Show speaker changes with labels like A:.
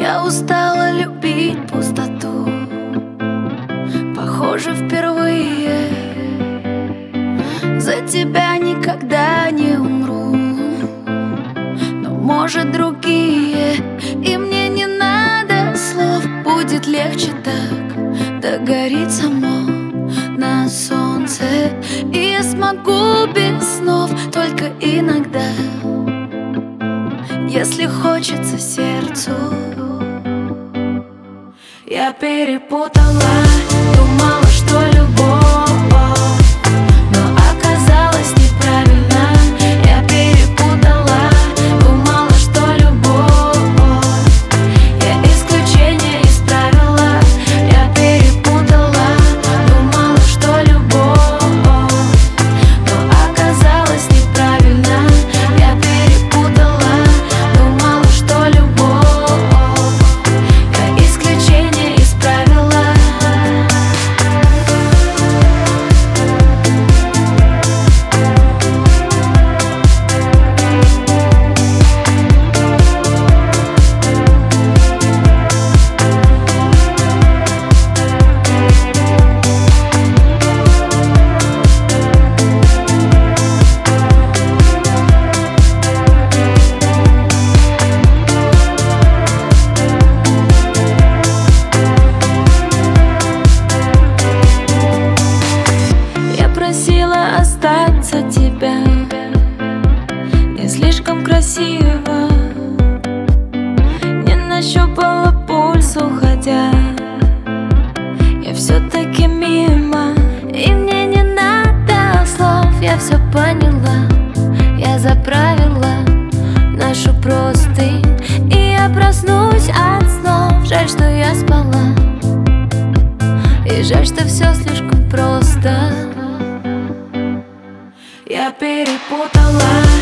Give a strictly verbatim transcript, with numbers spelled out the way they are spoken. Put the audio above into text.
A: Я устала любить пустоту, похоже, впервые. За тебя никогда не умру, но может другие. И мне не надо слов, будет легче так. Догорит само на солнце, и я смогу без снов только иногда. Если хочется сердцу. Я перепутала, думала, что любовь, но оказалось неправильно. Я перепутала, думала, что любовь, я исключение из правила. Я перепутала, думала, что любовь, но оказалось неправильно. Я перепутала, думала, что любовь, я исключение из правила. Просила остаться тебя, не слишком красиво. Не нащупала пульс, уходя. Я все-таки мимо, и мне не надо слов. Я все поняла, я заправила нашу простынь, и я проснусь от снов. Жаль, что я спала, и жаль, что все слишком просто. Я перепутала.